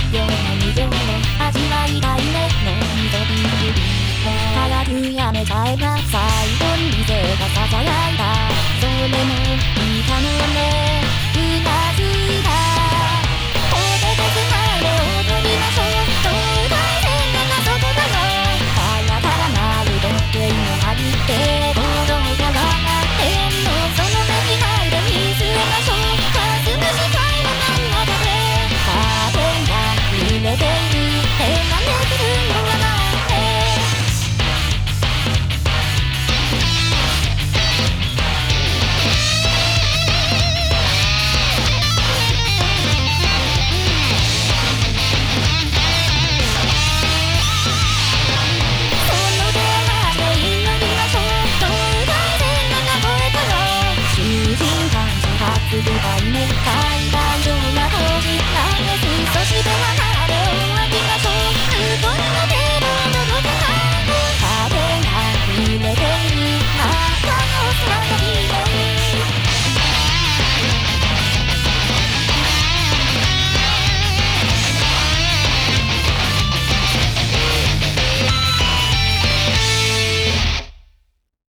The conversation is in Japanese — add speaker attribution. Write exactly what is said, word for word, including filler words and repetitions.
Speaker 1: ような無情の味わいたいねのみそびっくり早くやめちゃえば最後に店が囁いたそれもいいかもね